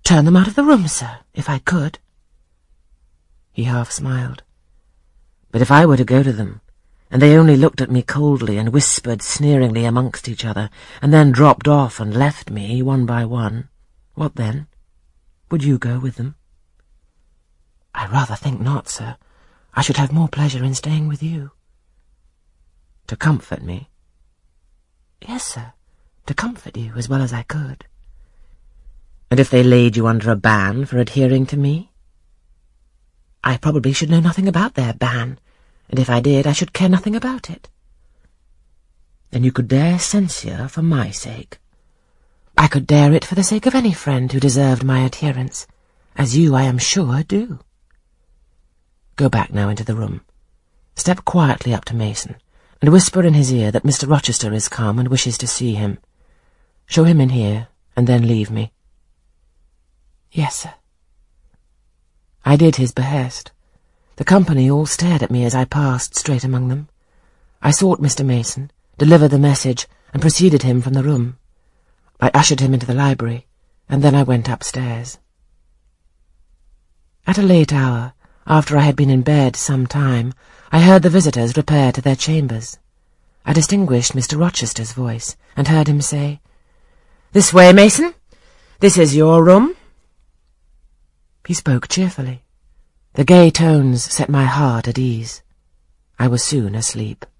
Turn them out of the room, sir, if I could." He half smiled. "But if I were to go to them, and they only looked at me coldly and whispered sneeringly amongst each other, and then dropped off and left me one by one, what then? Would you go with them?" "I rather think not, sir. I should have more pleasure in staying with you." "To comfort me?" "Yes, sir, to comfort you as well as I could." "And if they laid you under a ban for adhering to me?" "I probably should know nothing about their ban, and if I did, I should care nothing about it." "Then you could dare censure for my sake?" "I could dare it for the sake of any friend who deserved my adherence, as you, I am sure, do." "Go back now into the room. Step quietly up to Mason, and whisper in his ear that Mr. Rochester is come and wishes to see him. Show him in here, and then leave me." "Yes, sir." I did his behest. The company all stared at me as I passed straight among them. I sought Mr. Mason, delivered the message, and preceded him from the room. I ushered him into the library, and then I went upstairs. At a late hour, after I had been in bed some time, I heard the visitors repair to their chambers. I distinguished Mr. Rochester's voice, and heard him say, "This way, Mason. This is your room." He spoke cheerfully. The gay tones set my heart at ease. I was soon asleep.